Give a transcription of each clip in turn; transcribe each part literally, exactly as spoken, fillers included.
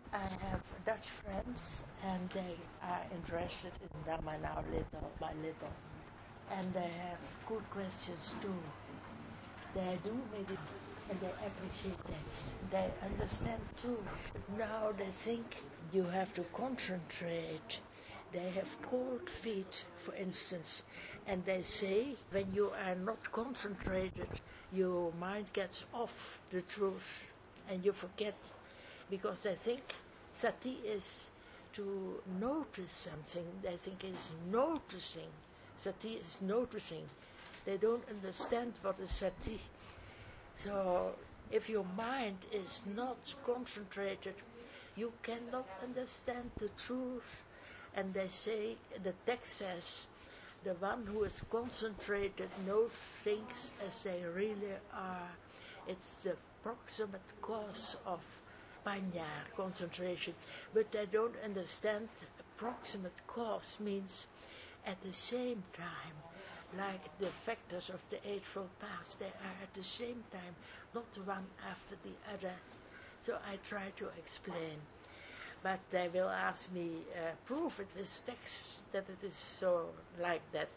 I have Dutch friends, and they are interested in Dharma now, little by little. And they have good questions too. They do meditate, and they appreciate that. They understand too. Now they think you have to concentrate. They have cold feet, for instance, and they say when you are not concentrated, your mind gets off the truth and you forget, because they think sati is to notice something. They think it's noticing. Sati is noticing. They don't understand what is sati. So if your mind is not concentrated, you cannot understand the truth. And they say, the text says, the one who is concentrated knows things as they really are. It's the proximate cause of panya, concentration. But they don't understand proximate cause means at the same time, like the factors of the Eightfold Path, they are at the same time, not one after the other. So I try to explain. But they will ask me, uh, prove it with text that it is so like that.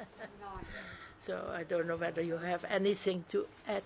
So I don't know whether you have anything to add.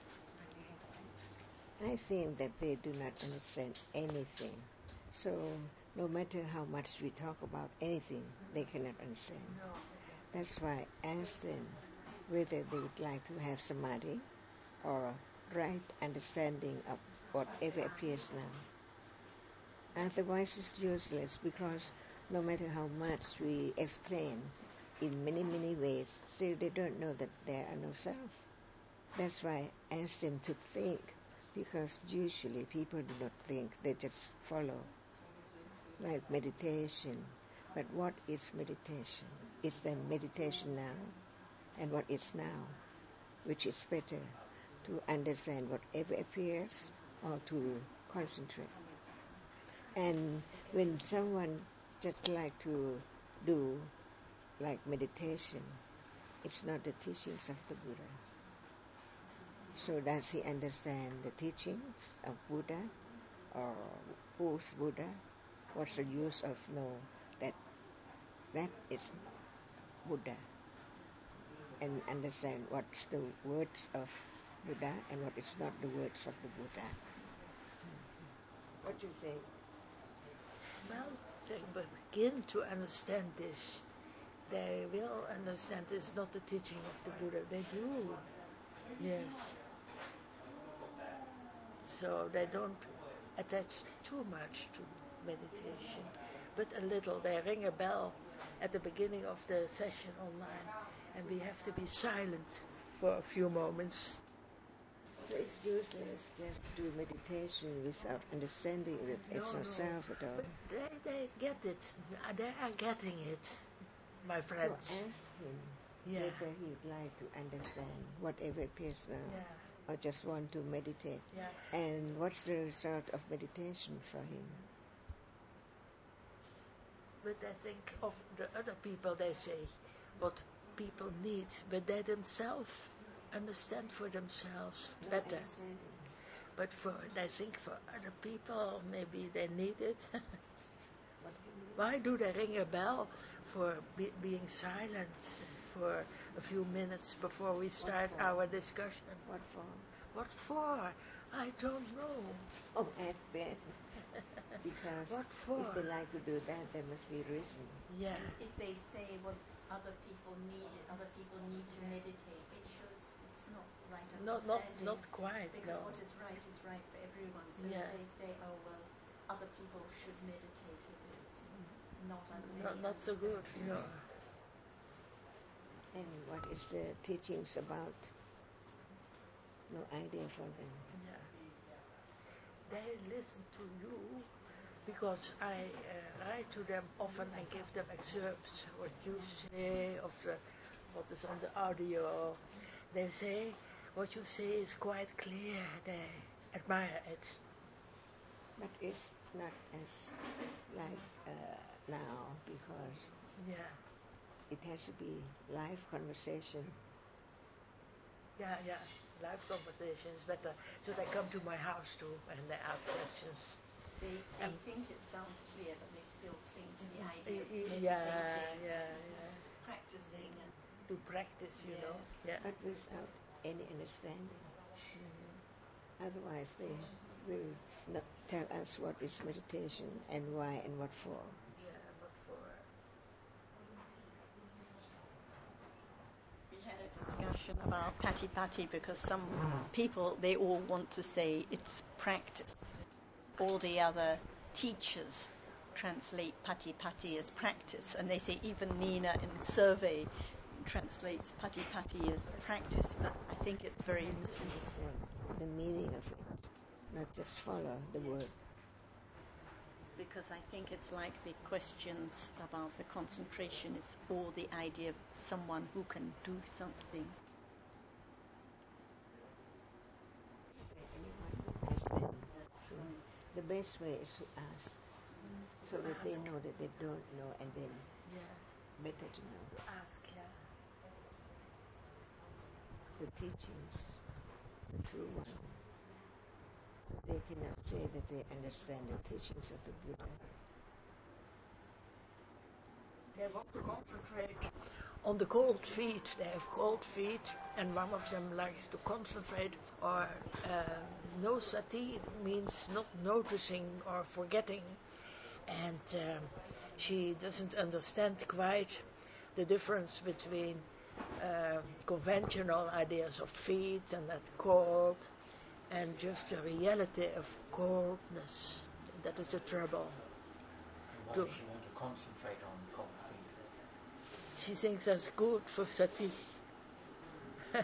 I think that they do not understand anything. So no matter how much we talk about anything, they cannot understand. No. That's why I ask them whether they would like to have samadhi or right understanding of whatever appears now. Otherwise it's useless, because no matter how much we explain in many, many ways, still they don't know that there are no self. That's why I ask them to think, because usually people do not think, they just follow. Like meditation. But what is meditation? Is there meditation now? And what is now? Which is better, to understand whatever appears or to concentrate? And when someone just like to do like meditation, it's not the teachings of the Buddha. So does he understand the teachings of Buddha, or who's Buddha? What's the use of know that that is Buddha, and understand what's the words of Buddha and what is not the words of the Buddha? What do you think? Well, they begin to understand this. They will understand it's not the teaching of the Buddha. They do. Yes. So they don't attach too much to meditation, but a little. They ring a bell at the beginning of the session online, and we have to be silent for a few moments. So it's useless just to do meditation without understanding that it's No, not no. self at all. But they, they get it. They are getting it, my So friends. ask him Yeah. whether he'd like to understand whatever appears now, Yeah. or just want to meditate. Yeah. And what's the result of meditation for him? But I think of the other people, they say what people need, but they themselves understand for themselves Not better. understanding. But for, I think for other people, maybe they need it. What do you mean? Why do they ring a bell for be, being silent for a few minutes before we start for? our discussion? What for? What for? I don't know. Oh, ask them. Because What for? if they like to do that, there must be reason. Yeah. If they say what other people need, other people need to meditate, it shows it's not right Not, not, understanding. not quite, Because no. what is right is right for everyone. So Yeah. if they say, oh, well, other people should meditate, it's not un- Not, any not so good, no. And what is the teachings about? No idea for them. Yeah. They listen to you because I uh, write to them often and give them excerpts what you say of the what is on the audio. They say what you say is quite clear. They admire it. But it's not as like uh, now, because Yeah, it has to be live conversation. yeah, yeah. Live conversation is better. So they come to my house too and they ask questions. They, they Um, think it sounds clear, but they still cling to the y- idea of y- meditating, yeah, yeah, yeah. practicing, and To practice, you know. Yes. Yeah. but without any understanding. Otherwise, they will not tell us what is meditation and why and what for. Yeah, but for we had a discussion about pati pati because some people, they all want to say it's practice. All the other teachers translate pati pati as practice, and they say even Nina in survey translates pati pati as practice, but I think it's very misleading. Understand the meaning of it, not just follow the word. Because I think it's like the questions about the concentration is all the idea of someone who can do something. Anyone ask them. So the best way is to ask, so that they know that they don't know, and then yeah, better to know to ask, yeah. the teachings, the true one. So they cannot say that they understand the teachings of the Buddha. They want to concentrate on the cold feet. They have cold feet, and one of them likes to concentrate. Or uh, no sati means not noticing or forgetting, and um, she doesn't understand quite the difference between uh, conventional ideas of feet and that cold, and just the reality of coldness. That is the trouble. Why To- does she want to concentrate on cold feet? She thinks that's good for sati. Can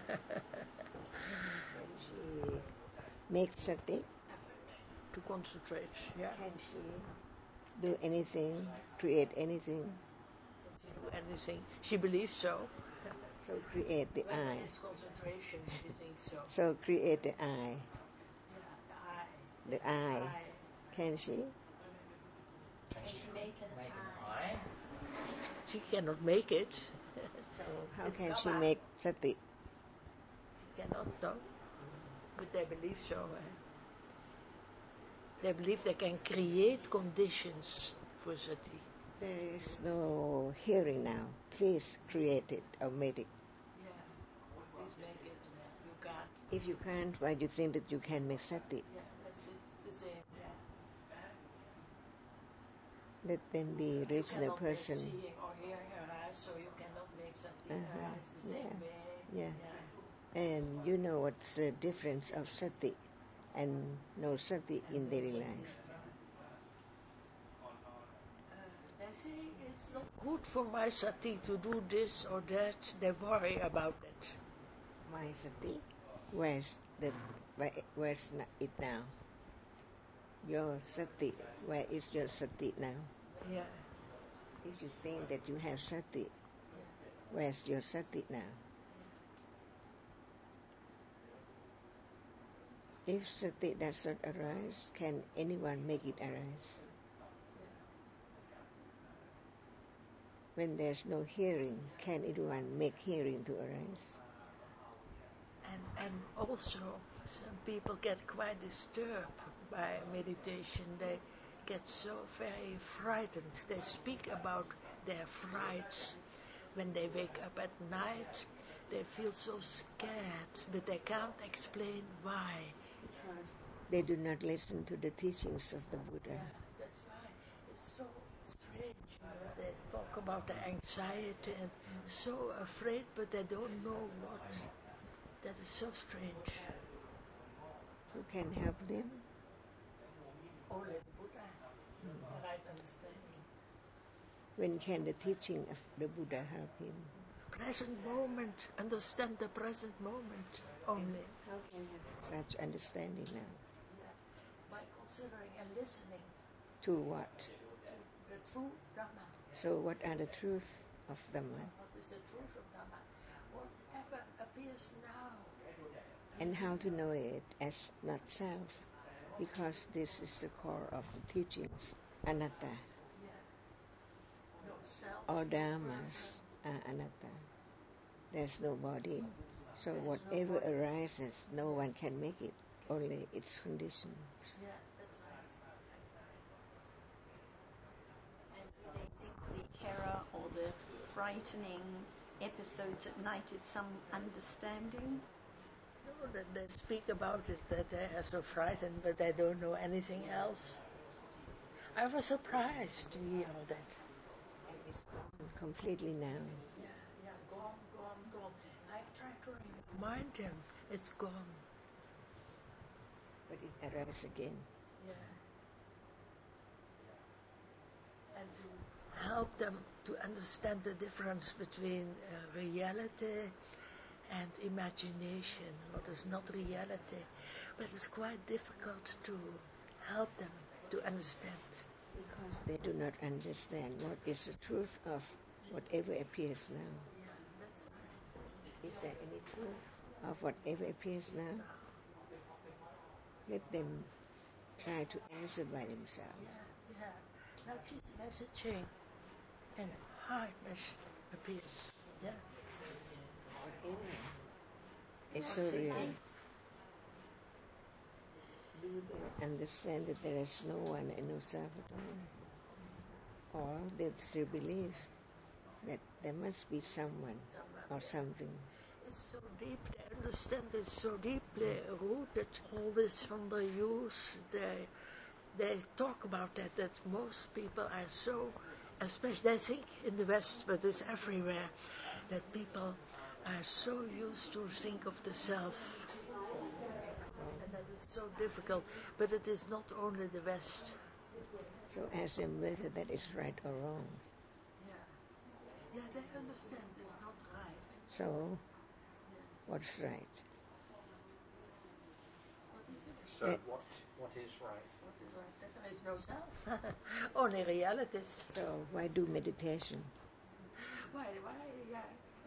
she make sati? To concentrate, yeah. Can she do anything, create anything? Do anything. She believes so. So create the When eye. it's concentration, she thinks so. So create the eye. Yeah, the eye. The eye. Eye. Can she? Can she make an make eye? an eye? She cannot make it. So how It's can she Dhamma. make sati? She cannot, no. But they believe so. Eh? They believe they can create conditions for sati. There is no hearing now. Please create it or make it. Yeah. Please make it. You can't. If you can't, why do you think that you can make sati? Yeah, that's it. The same. Yeah. Let them be You reasonable cannot make person. seeing or hearing arise, so you cannot make sati Uh-huh. arise the same Yeah. way. Yeah. Yeah. And you know what's the difference of sati and no sati in daily life. Uh, they say it's not good for my sati to do this or that. They worry about it. My sati? Where's the where, where's na- it now? Your sati. Where is your sati now? Yeah. If you think that you have sati, Yeah. where's your sati now? If sati does not arise, can anyone make it arise? When there's no hearing, can anyone make hearing to arise? And and also some people get quite disturbed by meditation. They get so very frightened. They speak about their frights when they wake up at night. They feel so scared, but they can't explain why. Because they do not listen to the teachings of the Buddha. Yeah, that's why it's so strange. You know, they talk about the anxiety and so afraid, but they don't know what. That is so strange. Who can help them? Only the Buddha, right understanding. When can the teaching of the Buddha help him? Present moment, understand the present moment only. How can you have such understanding now? Yeah. By considering and listening To what? to the true Dhamma. So what are the truth of Dhamma? What is the truth of Dhamma? Whatever appears now. And how to know it as not self? Because this is the core of the teachings. Anatta. Yeah. No self. All no dhammas person. are anatta. There's no body. So There's no whatever body. arises, no one can make it. Only its conditions. Yeah, that's right. frightening episodes at night is some understanding? No, that they speak about it, that they are so frightened, but they don't know anything else. I was surprised to hear all that. It's gone completely now. Yeah, yeah, gone, gone, gone. I tried to remind him, it's gone. But it arrives again. Yeah. And to help them to understand the difference between uh, reality and imagination, what is not reality. But it's quite difficult to help them to understand. Because they do not understand what is the truth of whatever appears now. Yeah, that's right. Is there any truth of whatever appears now? Let them try to answer by themselves. Yeah, yeah. Now she's messaging and hi, Miss appears. Yeah. Whatever is so What's real. thinking? Do they understand that there is no one in El Salvador? Or they still believe that there must be someone or something? It's so deep, they understand it's so deeply rooted always from the youth. They, they talk about that, that most people are so, especially I think in the West, but it's everywhere, that people are so used to think of the self. And that is so difficult, but it is not only the West. So ask them whether that is right or wrong. Yeah, yeah, they understand it's not right. So, Yeah. what's right? What is it? So That- what what is right? What is right? That there is no self. Only realities. So why do meditation? Why? Why? Yeah.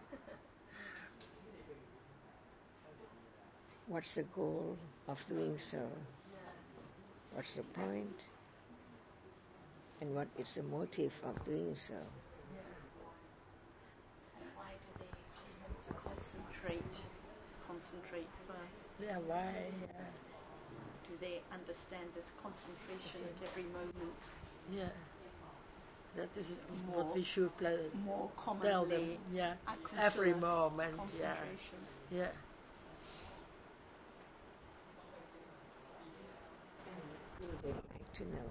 What's the goal of doing so? Yeah. What's the point? And what is the motive of doing so? Yeah. And why do they just want to concentrate, concentrate first? Yeah. Why? Yeah. Do they understand this concentration at every moment Yeah. That is More- what we should play, more tell them. commonly? Yeah. Akusa Every moment. Yeah. concentration. Yeah. Do they like to know?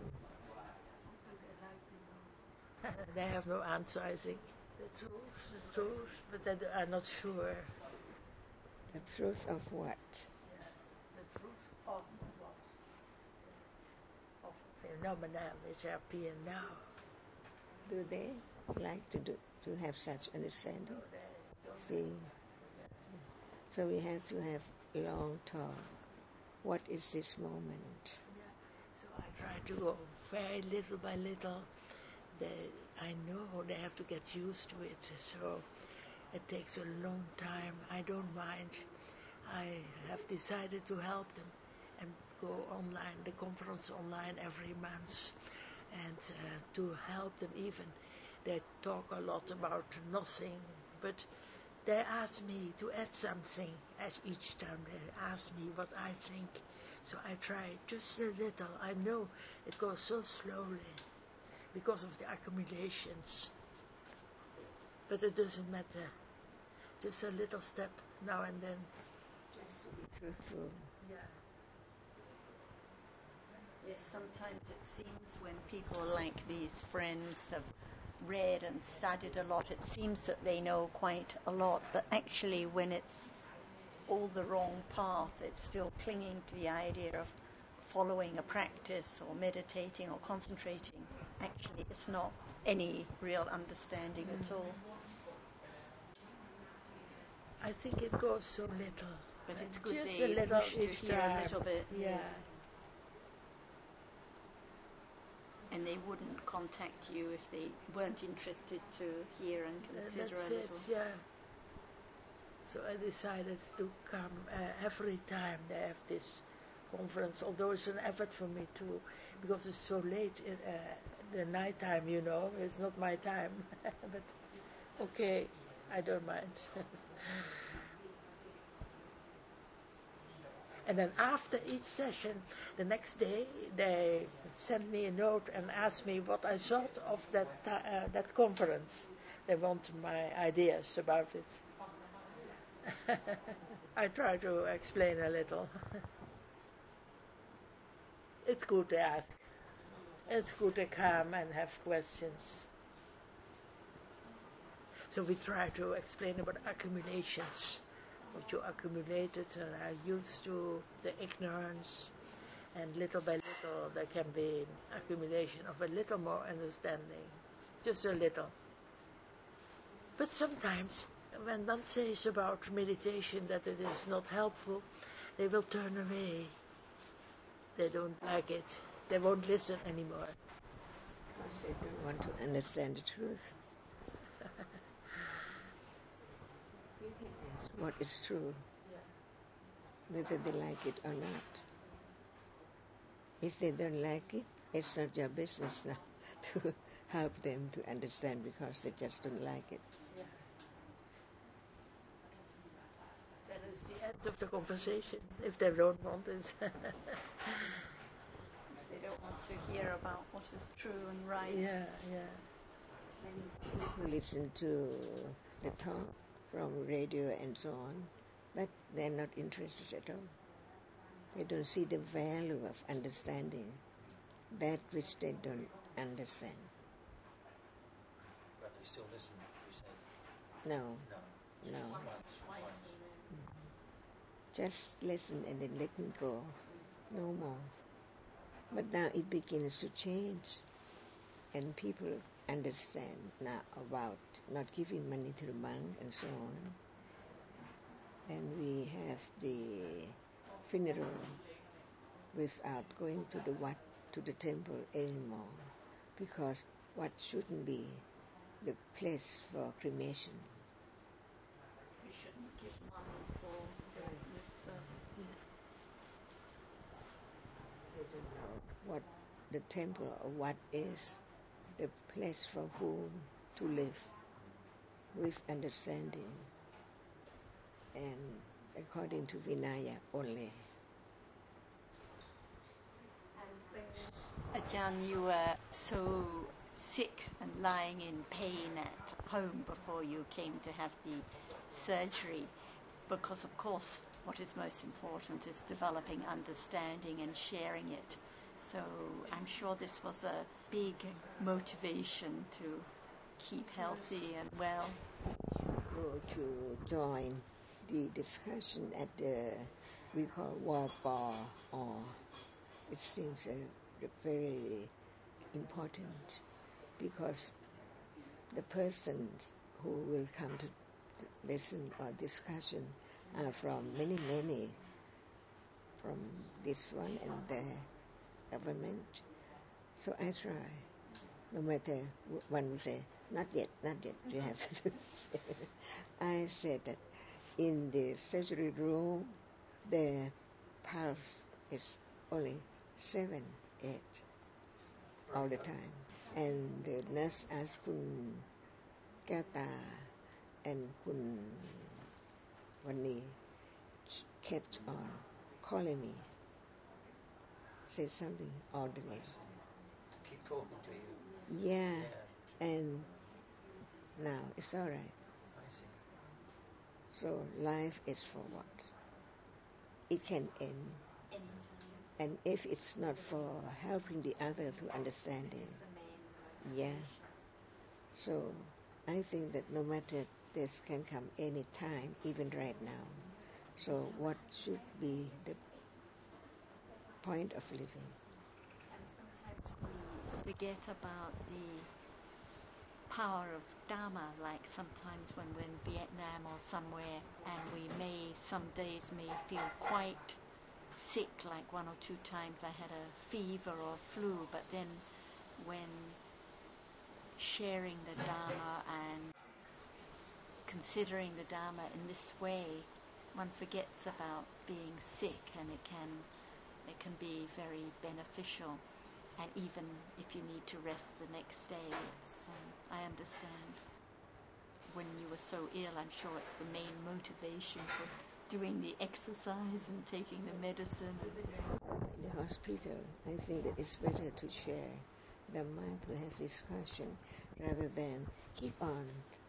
They have no answer, I think. The truth, the truth, but they are not sure. The truth of what? Yeah. The truth of what? Of phenomena which appear now. Do they like to do to have such understanding? No, they don't. See, so we have to have long talk. What is this moment? Yeah. So I try to go very little by little. They, I know they have to get used to it, so it takes a long time. I don't mind. I have decided to help them and go online, the conference online every month, and uh, to help them even. They talk a lot about nothing, but they ask me to add something at each time. They ask me what I think. So I try just a little. I know it goes so slowly because of the accumulations. But it doesn't matter. Just a little step now and then. Just to be truthful. Yeah. Yes, sometimes it seems when people like these friends have read and studied a lot, it seems that they know quite a lot, but actually when it's all the wrong path, it's still clinging to the idea of following a practice or meditating or concentrating. Actually, it's not any real understanding at all. I think it goes so little. But it's good Just they a little wish to each hear time. a little bit. Yeah. Yes. And they wouldn't contact you if they weren't interested to hear and Uh, consider That's a it, little. yeah. So I decided to come uh, every time they have this conference, although it's an effort for me too, because it's so late in uh, the night time, you know, it's not my time. But okay, I don't mind. And then after each session, the next day, they send me a note and ask me what I thought of that ti- uh, that conference. They want my ideas about it. I try to explain a little. It's good to ask. It's good to come and have questions. So we try to explain about accumulations, what you accumulated and are used to, the ignorance, and little by little there can be accumulation of a little more understanding, just a little. But sometimes when one says about meditation that it is not helpful, they will turn away. They don't like it. They won't listen anymore. Because they don't want to understand the truth. You can ask what is true, whether they like it or not. If they don't like it, it's not your business now to help them to understand because they just don't like it. Yeah. That is the end of the conversation, if they don't want it. They don't want to hear about what is true and right. Yeah, yeah. Many people listen to the talk from radio and so on, but they're not interested at all. They don't see the value of understanding that which they don't understand. But they still listen, you say? No, No. no. Once, twice. Just listen and then let me go. No more. But now it begins to change, and people understand now about not giving money to the monk and so on. And we have the funeral without going to the wat, to the temple anymore, because what shouldn't be the place for cremation. We shouldn't give money for this service. They don't know what the temple or what is the place for whom to live with understanding and according to Vinaya only. Ajahn, you were so sick and lying in pain at home before you came to have the surgery, because of course what is most important is developing understanding and sharing it. So I'm sure this was a big motivation to keep healthy and well. Go to join the discussion at the, we call war bar, or it seems uh, very important, because the persons who will come to listen or discussion are from many, many, from this one and the government. So I try, no matter one will say, not yet, not yet, you have to say. I said that in the surgery room, the pulse is only seven, eight all the time. And the nurse asked Kun Kata and Kun Wani kept on calling me, say something all the way. To keep talking to you. Yeah, Yeah. and now it's all right. I see. So life is for what? It can end. And if it's not for helping the other to understanding, yeah. So I think that no matter this can come any time, even right now. So what should be the point of living? And sometimes we forget about the power of Dharma, like sometimes when we're in Vietnam or somewhere and we may, some days may feel quite sick, like one or two times I had a fever or flu, but then when sharing the Dharma and considering the Dharma in this way, one forgets about being sick, and it can it can be very beneficial. And even if you need to rest the next day, it's um, I understand. When you were so ill, I'm sure it's the main motivation for doing the exercise and taking the medicine. In the hospital, I think that it's better to share the mind to have discussion rather than keep on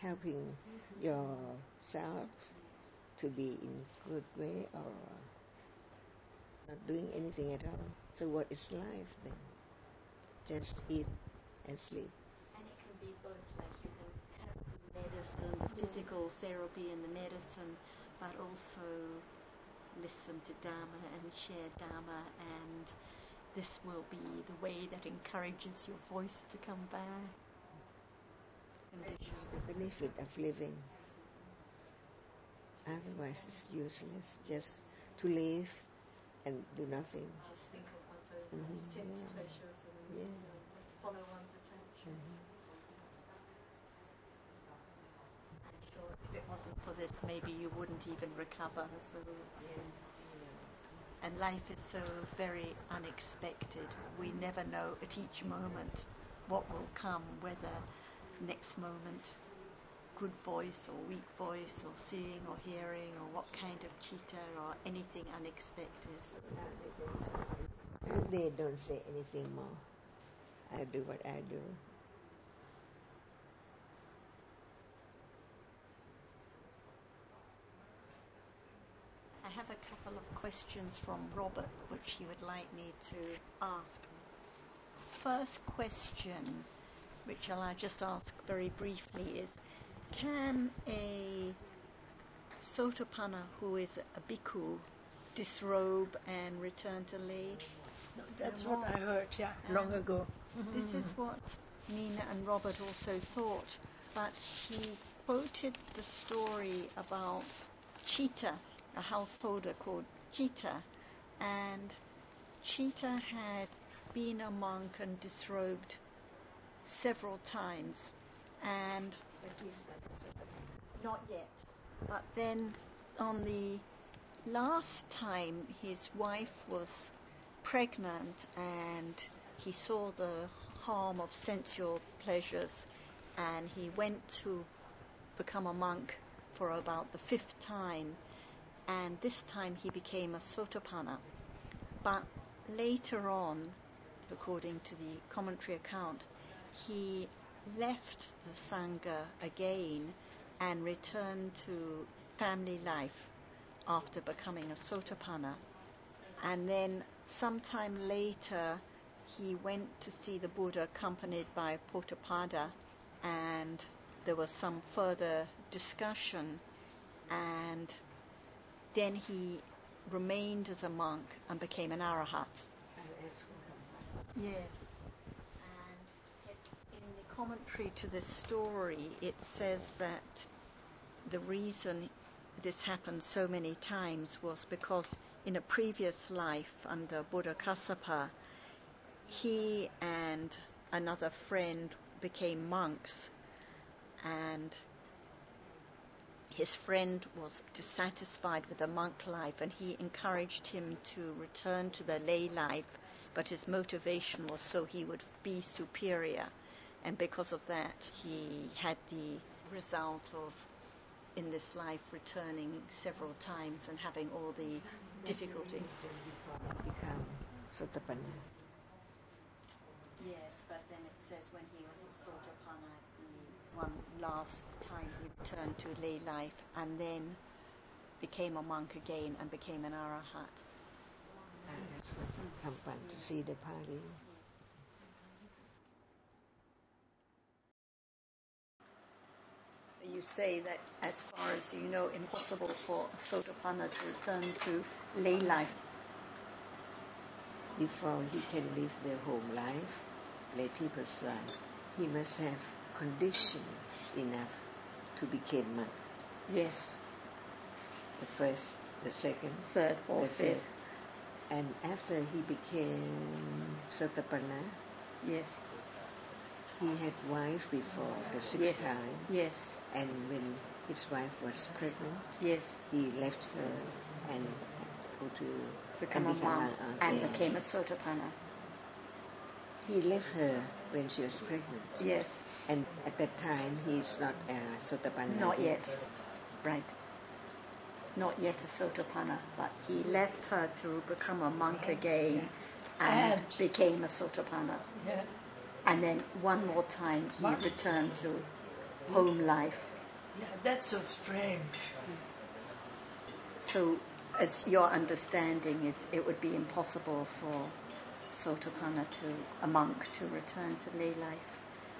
helping yourself to be in good way or not doing anything at all. So what is life then? Just eat and sleep. And it can be both, like you can have the medicine, physical therapy and the medicine, but also listen to Dharma and share Dharma, and this will be the way that encourages your voice to come back. It's the benefit of living. Otherwise it's useless just to live and do nothing. Just think of one's own Mm-hmm. sense Yeah. pleasures and Yeah. you know, follow one's attention. Mm-hmm. I'm sure if it wasn't for this, maybe you wouldn't even recover. So it's, and life is so very unexpected. We never know at each moment what will come, whether next moment good voice or weak voice or seeing or hearing or what kind of chitta or anything unexpected. They don't say anything more. I do what I do. I have a couple of questions from Robert which he would like me to ask. First question, which I'll just ask very briefly, is can a Sotapanna who is a bhikkhu disrobe and return to lay? No, that's what I heard, yeah, long ago. This is what Nina and Robert also thought, but he quoted the story about Chitta, a householder called Chitta, and Chitta had been a monk and disrobed several times, and not yet. But then on the last time his wife was pregnant and he saw the harm of sensual pleasures, and he went to become a monk for about the fifth time, and this time he became a Sotapanna. But later on, according to the commentary account, he left the Sangha again and returned to family life after becoming a Sotapanna. And then sometime later he went to see the Buddha accompanied by Pottapada, and there was some further discussion, and then he remained as a monk and became an Arahat. Yes. And in the commentary to this story, it says that the reason this happened so many times was because in a previous life under Buddha Kassapa, he and another friend became monks, and his friend was dissatisfied with the monk life, and he encouraged him to return to the lay life, but his motivation was so he would be superior, and because of that he had the result of in this life returning several times and having all the difficulties. Become Sotapanna. Yes, but then it says when he was a Sotapanna, the one last time he returned to lay life and then became a monk again and became an Arahat. And that's what Kampan to see the party. You say that as far as you know, impossible for a Sotapanna to return to lay life. Before he can live the home life, lay people's life, he must have conditions enough to become monk. Yes. The first, the second, Third, fourth, the fifth. And after he became Sotapanna, Yes. he had wife before the sixth Yes. time. Yes. And when his wife was pregnant, Yes. he left her and go to Become and a monk uh, and yeah. became a Sotapanna. He left her when she was pregnant. Yes. And at that time, he is not a Sotapanna. Not yet. Right. Not yet a Sotapanna, but he left her to become a monk again and, And- became a Sotapanna. Yeah. And then one more time he Monk. returned to home life Yeah, that's so strange. So, as your understanding is, it would be impossible for Sotapanna to, a monk, to return to lay life,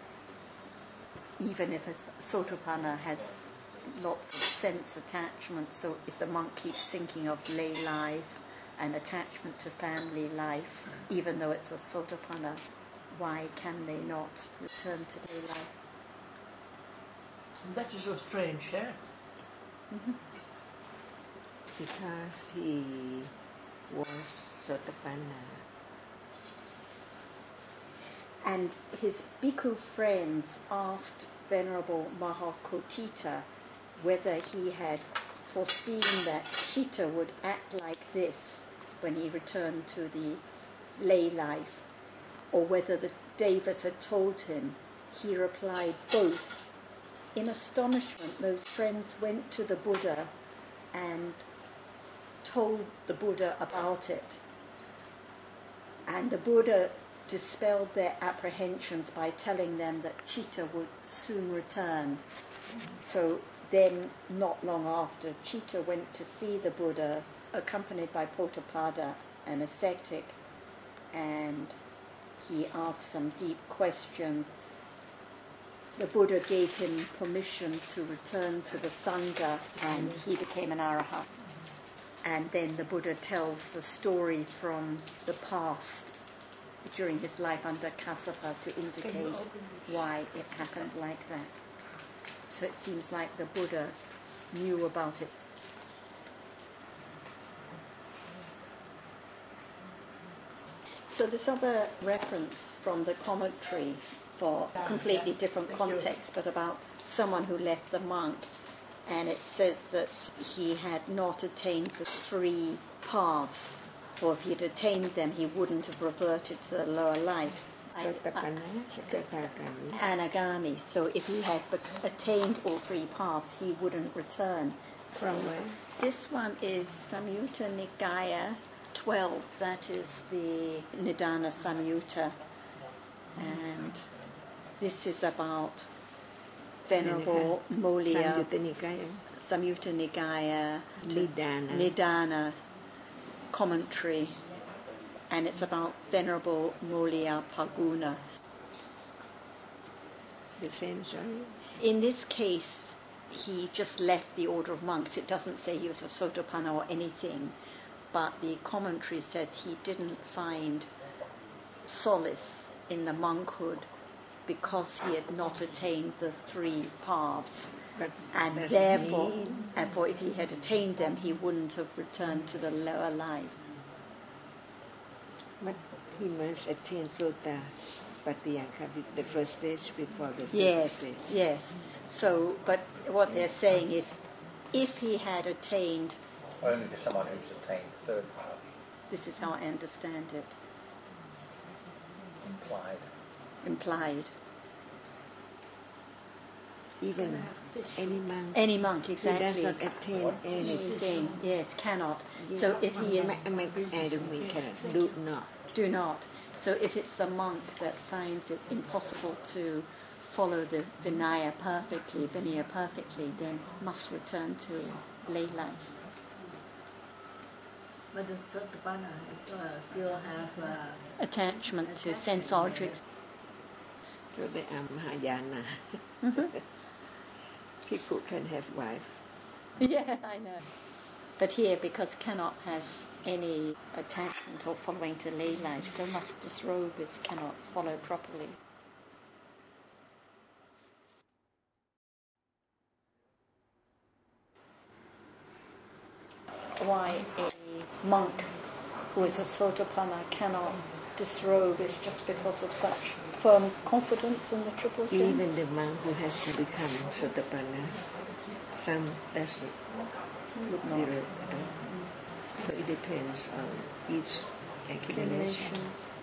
even if a Sotapanna has lots of sense attachment. So, if the monk keeps thinking of lay life and attachment to family life, even though it's a Sotapanna, why can they not return to lay life? That is so strange, eh? Mm-hmm. Because he was Sotapanna. And his bhikkhu friends asked Venerable Mahakotita whether he had foreseen that Chitta would act like this when he returned to the lay life, or whether the Devas had told him. He replied, both. In astonishment, those friends went to the Buddha and told the Buddha about it. And the Buddha dispelled their apprehensions by telling them that Chitta would soon return. So then, not long after, Chitta went to see the Buddha, accompanied by Potapada, an ascetic, and he asked some deep questions. The Buddha gave him permission to return to the Sangha, and he became an Arahant. And then the Buddha tells the story from the past during his life under Kassapa to indicate why it happened like that. So it seems like the Buddha knew about it. So this other reference from the commentary for completely different context, but about someone who left the monk, and it says that he had not attained the three paths, or if he had attained them, he wouldn't have reverted to the lower life. Sotapanna, Sakadagami. Anagami. So if he had attained all three paths, he wouldn't return. From where? This one is Samyutta Nikaya twelve. That is the Nidana Samyutta. And this is about Venerable Molia. Samyutta Nikaya. Samyutta Nikaya. Nidana. Nidana commentary. And it's about Venerable Molia Paguna. The same, sorry? In this case, he just left the order of monks. It doesn't say he was a Sotapanna or anything, but the commentary says he didn't find solace in the monkhood because he had not attained the three paths. But and does it therefore, mean- and for if he had attained them, he wouldn't have returned to the lower life. But he must attain Sota Patiyaka, the first stage before the fifth Yes, stage. yes. So, but what they're saying is, if he had attained, Only to someone who's attained the third path, this is how I understand it, implied. implied. Even any monk Any monk, who exactly. does not attain anything. Anything, yes, cannot. So if he is, I mean, I don't mean cannot, do not. do not. So if it's the monk that finds it impossible to follow the Vinaya perfectly, Vinaya perfectly, then must return to lay life. But the Sotapanna uh, still have uh, Attachment to sense objects. So they are Mahayana. Mhm. People can have wife. Yeah, I know. But here, because cannot have any attachment or following to lay life, so must disrobe if cannot follow properly. Why a monk who is a Sotapanna cannot disrobe is just because of such firm confidence in the Triple Thing. Even the monk who has to become Sotapanna, some doesn't Would not. disrobe at all. So it depends on each accumulation.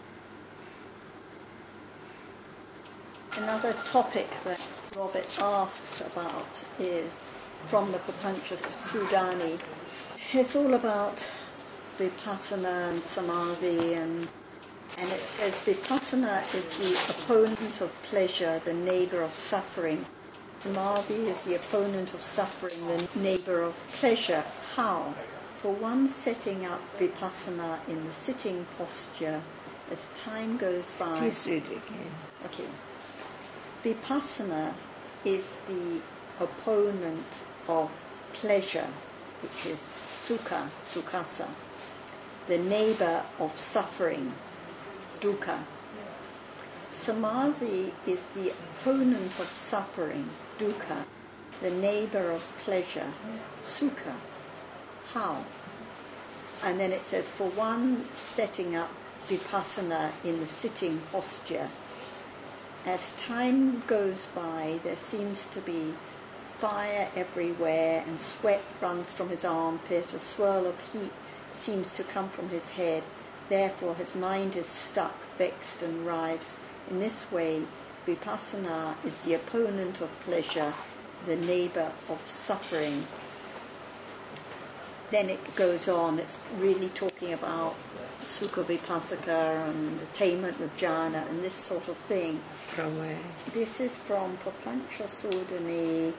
Another topic that Robert asks about is from the Papancha Sudani. It's all about Vipassana and Samadhi, and and it says Vipassana is the opponent of pleasure, the neighbor of suffering. Samadhi is the opponent of suffering, the neighbor of pleasure. How? For one setting up vipassana in the sitting posture, as time goes by... Please read it again. Okay. Vipassana is the opponent of pleasure, which is sukha, sukhasa. The neighbor of suffering, dukkha. Samadhi is the opponent of suffering, dukkha. The neighbor of pleasure, sukha. How? And then it says, for one setting up vipassana in the sitting posture, as time goes by, there seems to be fire everywhere and sweat runs from his armpit, a swirl of heat seems to come from his head. Therefore his mind is stuck, vexed and writhes. In this way, vipassana is the opponent of pleasure, the neighbor of suffering. Then it goes on, it's really talking about sukha vipassaka and attainment of jhana and this sort of thing. From where? This is from Prapancha Sodhani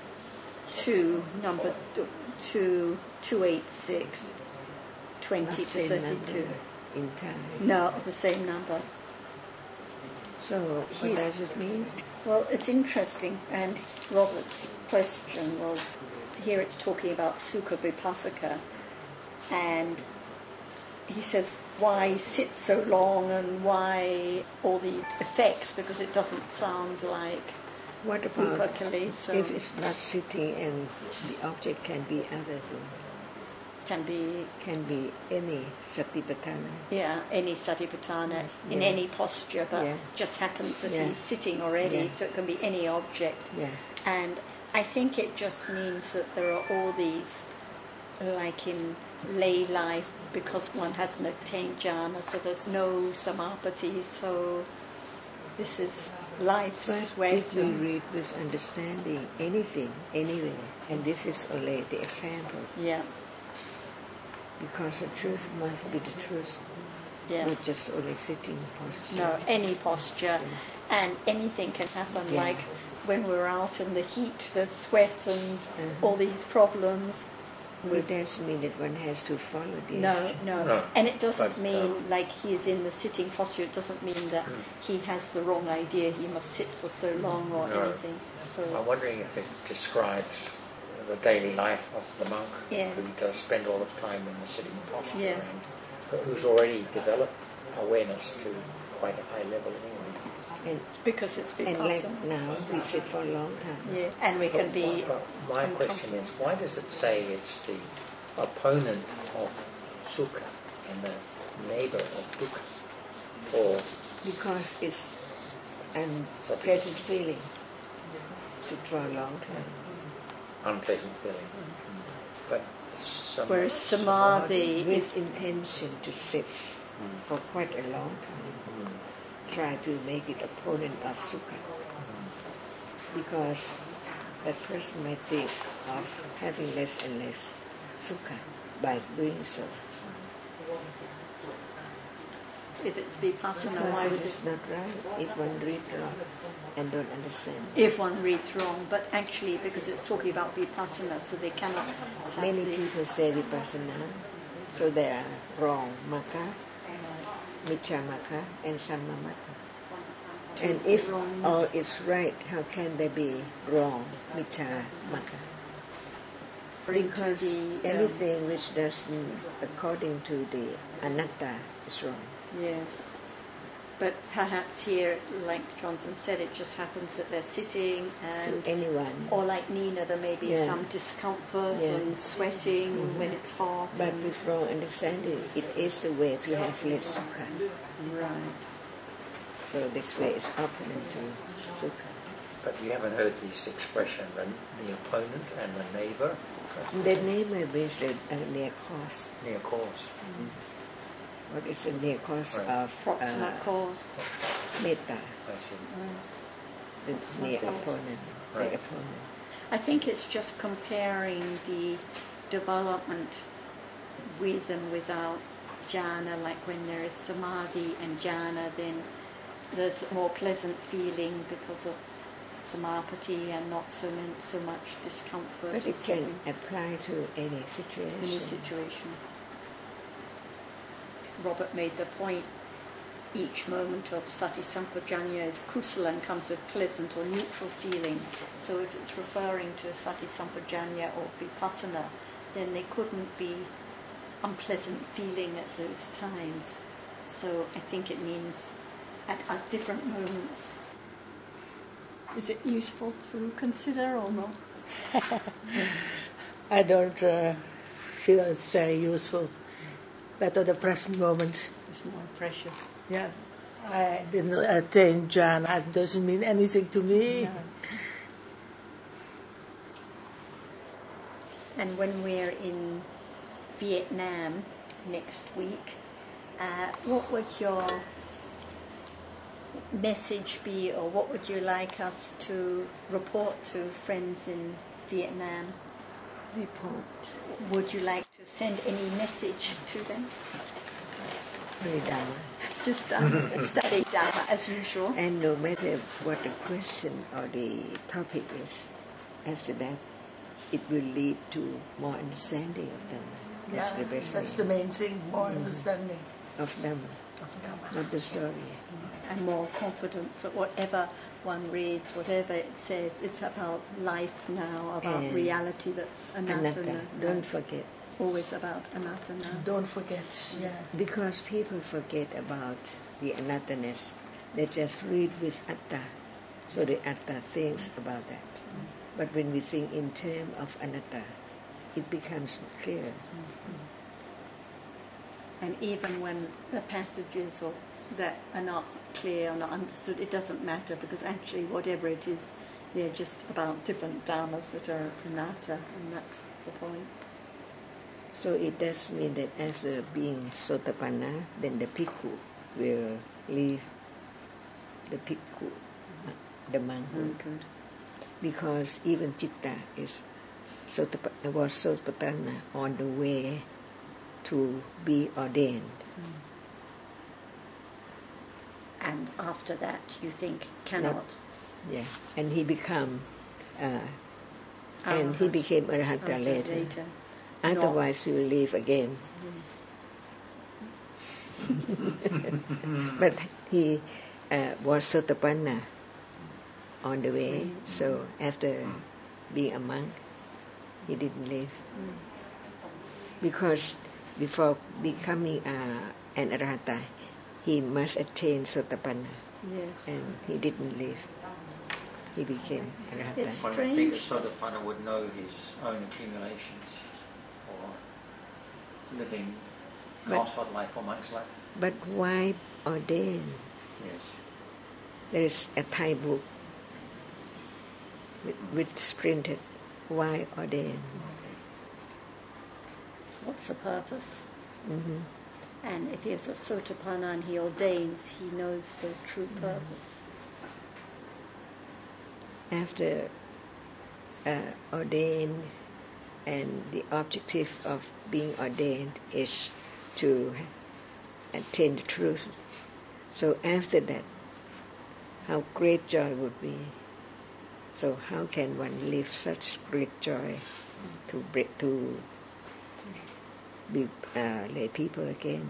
two, number two, two eighty-six, twenty to thirty-two. In time. No, the same number. So, what He's, does it mean? Well, it's interesting, and Robert's question was, here it's talking about sukha vipassaka, and he says, why sit so long and why all these effects, because it doesn't sound like What about upakali, so if it's not sitting and the object can be other thing? can be, Can be any satipatthana. yeah, any satipatthana in Yeah. any posture, but Yeah. just happens that Yeah. he's sitting already, Yeah. so it can be any object. Yeah. And I think it just means that there are all these, like in lay life, because one hasn't attained jhana, so there's no samapati, so this is life, But sweat. if we and- read with understanding anything, anywhere, and this is only the example, yeah, because the truth must be the truth, yeah. not just only sitting posture. No, any posture, and anything can happen, Yeah. like when we're out in the heat, the sweat and Uh-huh. all these problems. It doesn't mean that one has to follow this. No, no, No. and it doesn't But, mean um, like he is in the sitting posture. It doesn't mean that he has the wrong idea. He must sit for so long or No. anything. So I'm wondering if it describes the daily life of the monk Yes. who does spend all of time in the sitting posture Yeah. and who's already developed awareness to quite a high level anyway. And, because it's and like vipassana. now, we sit for a long time. Yeah, and we can But- be. but my question is, why does it say it's the opponent of sukha and the neighbor of dukkha? Or Because it's an unpleasant feeling. Sit for a long time. unpleasant feeling. But some, Whereas samadhi With is intention to sit for quite a long time. Try to make it opponent of sukha. Because that person might think of having less and less sukha by doing so. if it's vipassana, why Because would it it? is not right if one reads wrong and don't understand. If one reads wrong, but actually because it's talking about vipassana, so they cannot have Many the, people say vipassana, so they are wrong. Maka, Michamaka, and Sammamaka. And if wrong- all is right, how can they be wrong? Michamaka. Because the, um, anything which doesn't according to the anatta is wrong. Yes. But perhaps here, like Jonathan said, it just happens that they're sitting and, To anyone. or like Nina, there may be Yeah. some discomfort Yeah. and sweating Mhm. when it's hot. But and, with wrong understanding, it is the way to have less sukha. right. So this way is opponent to sukha. but you haven't heard this expression, the, the opponent and the neighbor, The neighbor means the uh, near cause. near cause. What is the near cause Right. of Proximate uh, cause. metta? I see. The near cause. opponent. Right. The opponent. I think it's just comparing the development with and without jhana, like when there is samadhi and jhana, then there's a more pleasant feeling because of samapati and not so many, so much discomfort. But it can apply to any situation. Any situation. Robert made the point, each moment of sati sampajanya is kusala and comes with pleasant or neutral feeling. So if it's referring to sati sampajanya or vipassana, then there couldn't be unpleasant feeling at those times. So I think it means at, at different moments. Is it useful to consider or not? I don't uh, feel it's very useful. But at the present moment, It's more precious. yeah, I didn't attain jhana. It doesn't mean anything to me. No. And when we're in Vietnam next week, uh, what would your message be, or what would you like us to report to friends in Vietnam? Report. Would you like to send any message to them? Very Dharma. Just um, study Dharma as usual. And no matter what the question or the topic is, after that, it will lead to more understanding of them. That's Yeah, the best that's thing. the main thing, more Mhm. understanding Of them, of Dhamma. not the story. And more confidence that whatever one reads, whatever it says, it's about life now, about And reality that's anatta. Anatta. Don't forget. Always about anatta now. Don't forget, yeah. Because people forget about the anatta-ness. They just read with atta. So the atta thinks about that. But when we think in terms of anatta, it becomes clear. And even when the passages or that are not clear or not understood, it doesn't matter, because actually whatever it is, they're just about different dharmas that are anatta, and that's the point. So it does mean that after being Sotapanna, then the bhikkhu will leave the bhikkhu, the monkhood. Good. Because even Citta is Sotapa- was Sotapanna on the way to be ordained. And after that, you think cannot. Not- Yeah, and he become, uh, and he Arahant. became Arahanta Arahant later. later. Otherwise, he will leave again. Yes. But he uh, was Sotapanna on the way, so after being a monk, he didn't leave. Because before becoming uh, an Arahata, he must attain Sotapanna, Yes. and he didn't leave. He became Arahata. It's One would think that strange. Sotapanna would know his own accumulations, or living But- household life or monk's life. But why ordain? Yes. There is a Thai book with, with printed, why ordain? What's the purpose? Mm-hmm. And if he is a Sotapanna and he ordains, he knows the true purpose. After uh, ordained, and the objective of being ordained is to attain the truth. So after that, how great joy would be. So how can one live such great joy to break, to be uh, lay people again?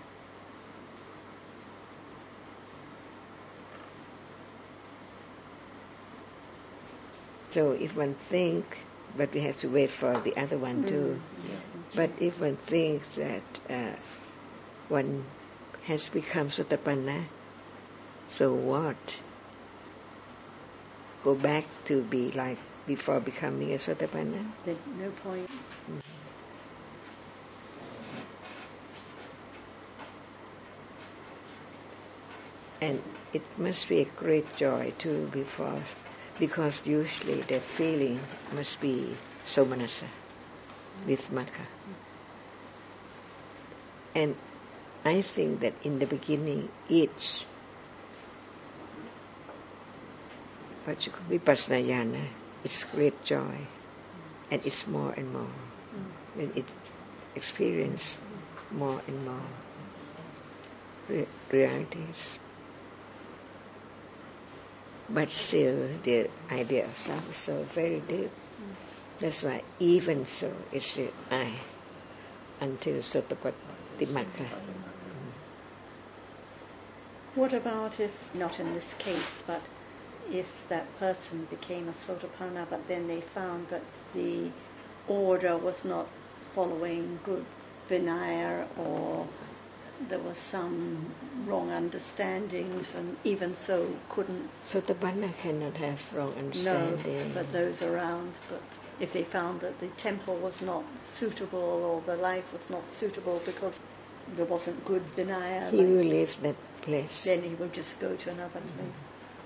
So if one think, but we have to wait for the other one too. But if one thinks that uh, one has become Sotapanna, so what? Go back to be like before becoming a Sotapanna? There's no point. And it must be a great joy too before, because usually the feeling must be somanassa with Magga. And I think that in the beginning each what you call vipassana jhana, it's great joy, and it's more and more, and it experience more and more re- realities. but still the idea of self is so very deep. That's why even so it's the I until Sotapatimaka. What about if, not in this case, but if that person became a Sotapanna, but then they found that the order was not following good Vinaya, or there was some wrong understandings, and even so couldn't... Sotapanna cannot have wrong understanding. No, but those around. But if they found that the temple was not suitable, or the life was not suitable because there wasn't good Vinaya, he like, will leave that place. then he would just go to another place.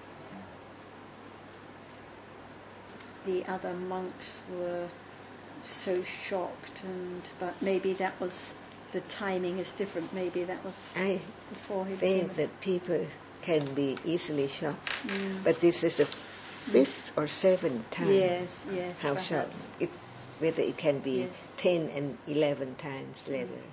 The other monks were so shocked, and but maybe that was, the timing is different. Maybe that was I before he think became that people can be easily shocked, Mm. but this is the fifth or seventh time. Yes, yes. How perhaps. shocked it, whether it can be Yes. ten and eleven times later.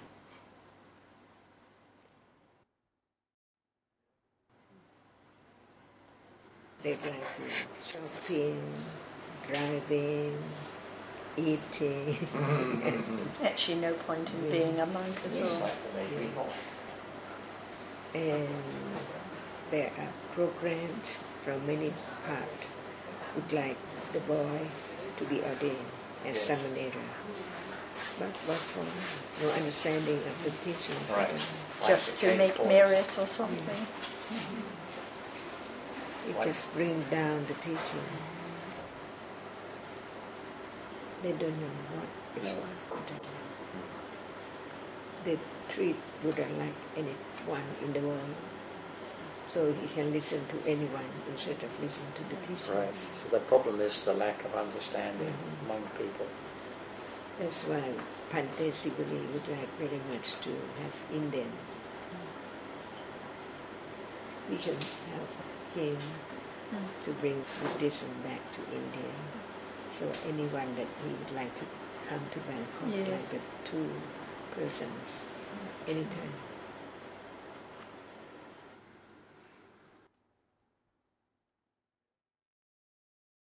They like to shopping, driving, eating. Actually, no point in being a monk as well. And there are programs from many parts would like the boy to be ordained as Samanera. But what for? No understanding of the teachings. Right. Just to make merit or something. It just brings down the teaching. They don't know what is what. They treat Buddha like anyone in the world. So he can listen to anyone instead of listening to the teachers. Right. So the problem is the lack of understanding Mhm. among people. That's why Pante Sibuli would like very much to have Indian. We can help him to bring Buddhism back to India. So anyone that he would like to come to Bangkok, Yes. like the two persons, anytime.